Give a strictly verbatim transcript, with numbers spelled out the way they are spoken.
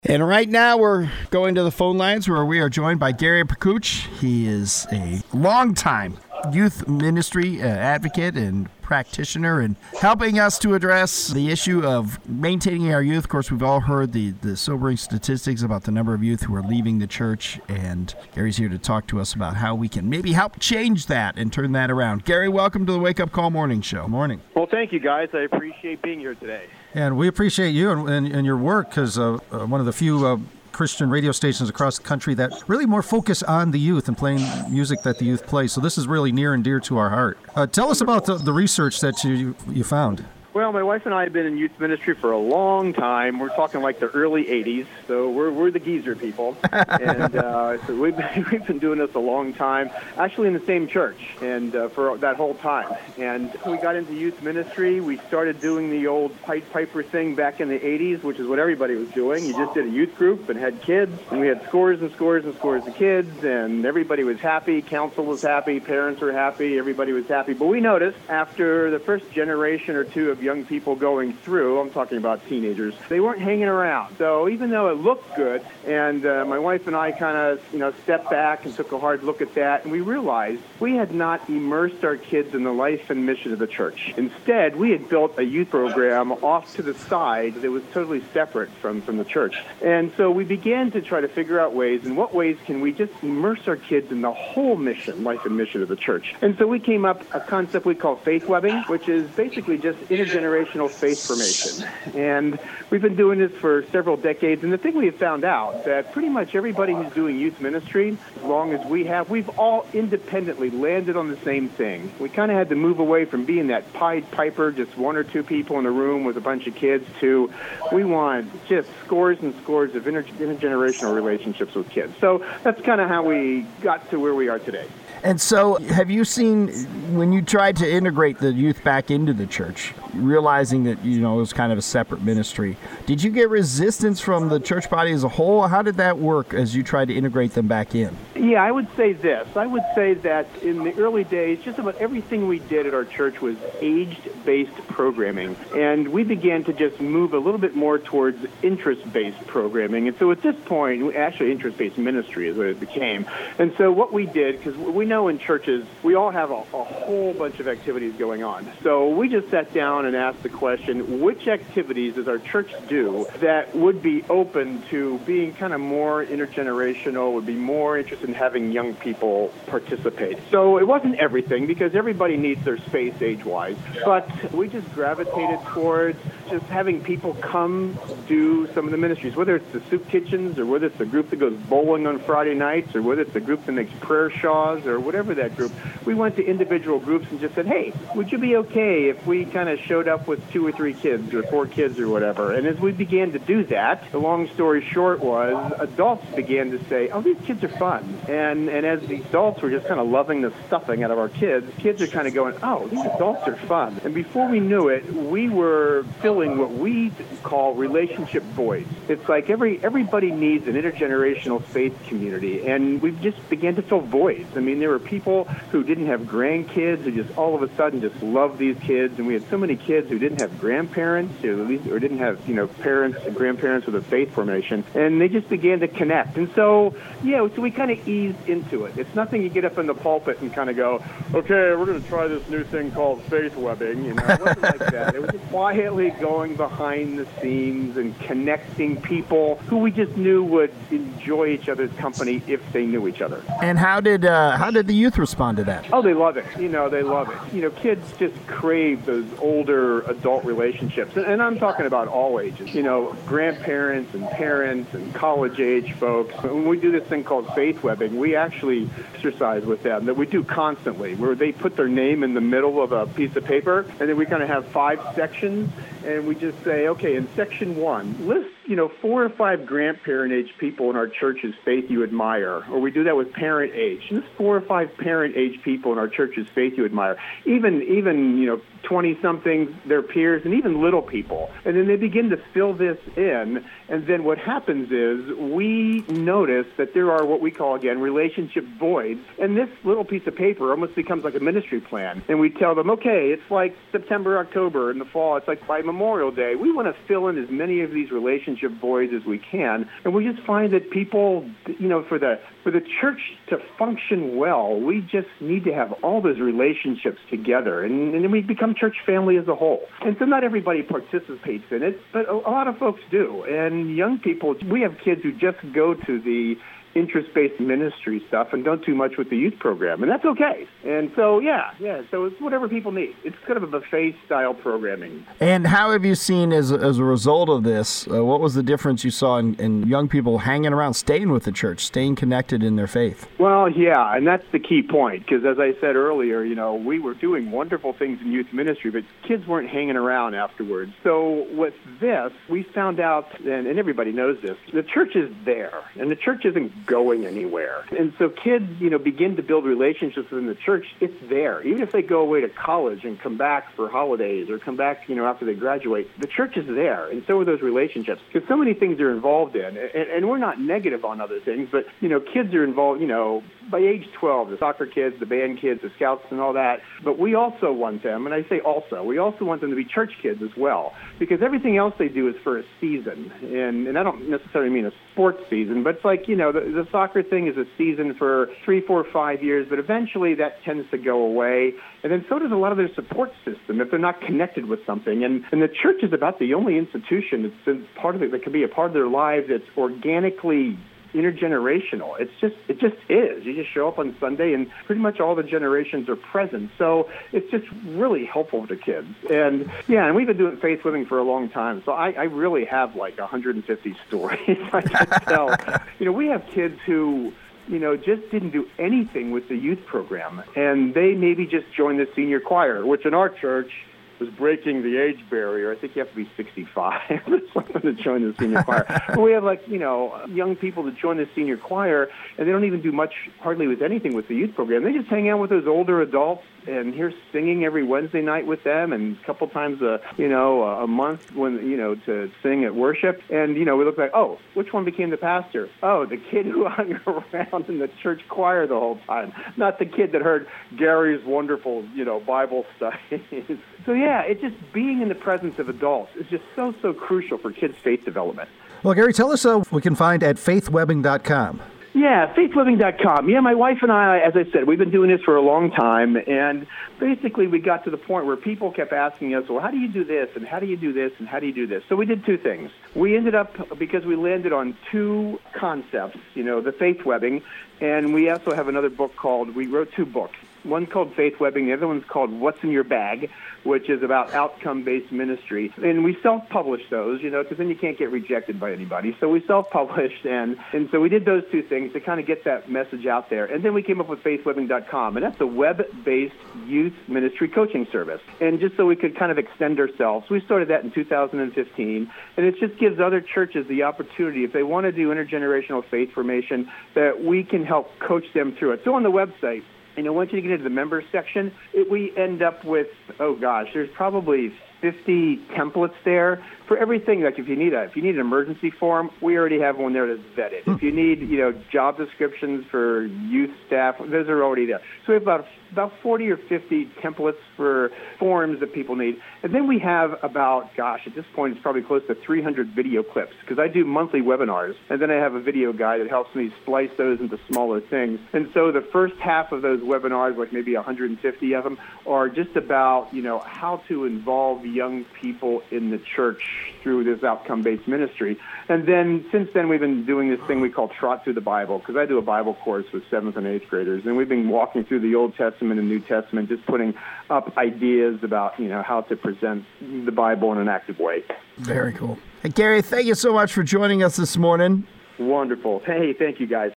And right now we're going to the phone lines where we are joined by Gary Pakuch. He is a longtime youth ministry uh, advocate and practitioner and helping us to address the issue of maintaining our youth. Of course, we've all heard the, the sobering statistics about the number of youth who are leaving the church, and Gary's here to talk to us about how we can maybe help change that and turn that around. Gary, welcome to the Wake Up Call Morning Show. Morning. Well, thank you, guys. I appreciate being here today. And we appreciate you and, and, and your work because uh, uh, one of the few uh, Christian radio stations across the country that really more focus on the youth and playing music that the youth play. So this is really near and dear to our heart. Uh, tell us about the, the research that you you found. Well, my wife and I have been in youth ministry for a long time. We're talking like the early eighties, so we're we're the geezer people. and uh, so we've been, we've been doing this a long time, actually in the same church, and uh, for that whole time. And we got into youth ministry. We started doing the old Pied Piper thing back in the eighties, which is what everybody was doing. You just did a youth group and had kids, and we had scores and scores and scores of kids, and everybody was happy. Council was happy. Parents were happy. Everybody was happy. But we noticed after the first generation or two of young people going through, I'm talking about teenagers, they weren't hanging around. So even though it looked good, and uh, my wife and I kind of, you know, stepped back and took a hard look at that, and we realized we had not immersed our kids in the life and mission of the church. Instead, we had built a youth program off to the side that was totally separate from, from the church. And so we began to try to figure out ways, in what ways can we just immerse our kids in the whole mission, life and mission of the church. And so we came up a concept we call faith webbing, which is basically just intergenerational faith formation. And we've been doing this for several decades, and the thing we have found out that pretty much everybody who's doing youth ministry, as long as we have, we've all independently landed on the same thing. We kind of had to move away from being that Pied Piper, just one or two people in a room with a bunch of kids, to we want just scores and scores of inter- intergenerational relationships with kids. So that's kind of how we got to where we are today. And so have you seen, when you tried to integrate the youth back into the church, realizing that, you know, it was kind of a separate ministry, did you get resistance from the church body as a whole? How did that work as you tried to integrate them back in? Yeah, I would say this. I would say that in the early days, just about everything we did at our church was age-based programming. And we began to just move a little bit more towards interest-based programming. And so at this point, actually interest-based ministry is what it became. And so what we did, because we know in churches, we all have a, a whole bunch of activities going on. So we just sat down and asked the question, which activities does our church do that would be open to being kind of more intergenerational, would be more interested in having young people participate? So it wasn't everything, because everybody needs their space age-wise, but we just gravitated towards just having people come do some of the ministries, whether it's the soup kitchens, or whether it's the group that goes bowling on Friday nights, or whether it's the group that makes prayer shawls, or whatever that group. We went to individual groups and just said, hey, would you be okay if we kind of showed up with two or three kids or four kids or whatever? And as we began to do that, the long story short was adults began to say, oh, these kids are fun. And and as the adults were just kind of loving the stuffing out of our kids, kids are kind of going, oh, these adults are fun. And before we knew it, we were filling what we call relationship voids. It's like every everybody needs an intergenerational faith community, and we just began to fill voids. I mean, there were people who didn't have grandkids who just all of a sudden just loved these kids, and we had so many kids who didn't have grandparents, or at least or didn't have, you know, parents and grandparents with a faith formation, and they just began to connect. And so, yeah, so we kind of eased into it. It's nothing you get up in the pulpit and kind of go, okay, we're going to try this new thing called faith webbing. You know, it wasn't like that. It was just quietly going behind the scenes and connecting people who we just knew would enjoy each other's company if they knew each other. And how did uh, how did the youth respond to that? Oh, they love it. You know, they love it. You know, kids just crave those older adult relationships. And, and I'm talking about all ages. You know, grandparents and parents and college-age folks. When we do this thing called faith webbing, we actually exercise with them that we do constantly, where they put their name in the middle of a piece of paper, and then we kind of have five sections, and we just say, okay, in section one, list, you know, four or five grandparent-age people in our church's faith you admire. Or we do that with parent age. List four or five parent-age people in our church's faith you admire. Even, even you know, twenty-somethings, their peers, and even little people. And then they begin to fill this in, and then what happens is we notice that there are what we call, again, relationship voids, and this little piece of paper almost becomes like a ministry plan. And we tell them, okay, it's like September, October, in the fall, it's like by Memorial Day. We want to fill in as many of these relationships relationship voids as we can. And we just find that people, you know, for the for the church to function well, we just need to have all those relationships together, and, and then we become church family as a whole. And so not everybody participates in it, but a, a lot of folks do. And young people, we have kids who just go to the interest-based ministry stuff and don't do much with the youth program, and that's okay. And so, yeah, yeah, so it's whatever people need. It's kind of a buffet-style programming. And how have you seen, as, as a result of this, uh, what was the difference you saw in, in young people hanging around, staying with the church, staying connected in their faith? Well, yeah, and that's the key point, because as I said earlier, you know, we were doing wonderful things in youth ministry, but kids weren't hanging around afterwards. So with this, we found out, and, and everybody knows this, the church is there, and the church isn't going anywhere. And so kids, you know, begin to build relationships within the church. It's there. Even if they go away to college and come back for holidays or come back, you know, after they graduate, the church is there. And so are those relationships. Because so many things they're involved in. And, and we're not negative on other things, but, you know, kids are involved, you know, by age twelve, the soccer kids, the band kids, the scouts and all that. But we also want them, and I say also, we also want them to be church kids as well. Because everything else they do is for a season. And, and I don't necessarily mean a sports season, but it's like, you know, the, the soccer thing is a season for three, four, five years, but eventually that tends to go away. And then so does a lot of their support system if they're not connected with something. And, and the church is about the only institution that's been part of it that can be a part of their lives that's organically intergenerational. It's just, it just is. You just show up on Sunday and pretty much all the generations are present. So it's just really helpful to kids. And yeah, and we've been doing faith living for a long time. So I, I really have like one hundred fifty stories I can tell. You know, we have kids who, you know, just didn't do anything with the youth program. And they maybe just joined the senior choir, which in our church was breaking the age barrier. I think you have to be sixty-five or something to join the senior choir. But we have, like, you know, young people that join the senior choir, and they don't even do much, hardly with anything with the youth program. They just hang out with those older adults and hear singing every Wednesday night with them, and a couple times a, you know, a month when, you know, to sing at worship. And, you know, we look like, oh, which one became the pastor? Oh, the kid who hung around in the church choir the whole time, not the kid that heard Gary's wonderful, you know, Bible studies. So, yeah, it's just being in the presence of adults is just so, so crucial for kids' faith development. Well, Gary, tell us uh, what we can find at faith webbing dot com. Yeah, faith living dot com. Yeah, my wife and I, as I said, we've been doing this for a long time, and basically we got to the point where people kept asking us, well, how do you do this, and how do you do this, and how do you do this? So we did two things. We ended up, because we landed on two concepts, you know, the faith webbing, and we also have another book called, we wrote two books. One's called Faith Webbing, the other one's called What's in Your Bag, which is about outcome-based ministry. And we self-published those, you know, because then you can't get rejected by anybody. So we self-published, and, and so we did those two things to kind of get that message out there. And then we came up with faith webbing dot com, and that's a web-based youth ministry coaching service. And just so we could kind of extend ourselves, we started that in two thousand fifteen, and it just gives other churches the opportunity, if they want to do intergenerational faith formation, that we can help coach them through it. So on the website, you know, once you get into the members section, it, we end up with, oh gosh, there's probably fifty templates there for everything. Like if you need a if you need an emergency form, we already have one there that's vetted. If you need, you know, job descriptions for youth staff, those are already there. So we have about about forty or fifty templates for forms that people need. And then we have about, gosh, at this point it's probably close to three hundred video clips, because I do monthly webinars, and then I have a video guy that helps me splice those into smaller things. And so the first half of those webinars, like maybe one hundred fifty of them, are just about, you know, how to involve young people in the church through this outcome-based ministry. And then since then we've been doing this thing we call Trot Through the Bible, because I do a Bible course with seventh and eighth graders, and we've been walking through the Old Testament and New Testament, just putting up ideas about, you know, how to present the Bible in an active way. Very cool. Hey, Gary, thank you so much for joining us this morning. Wonderful. Hey, thank you guys.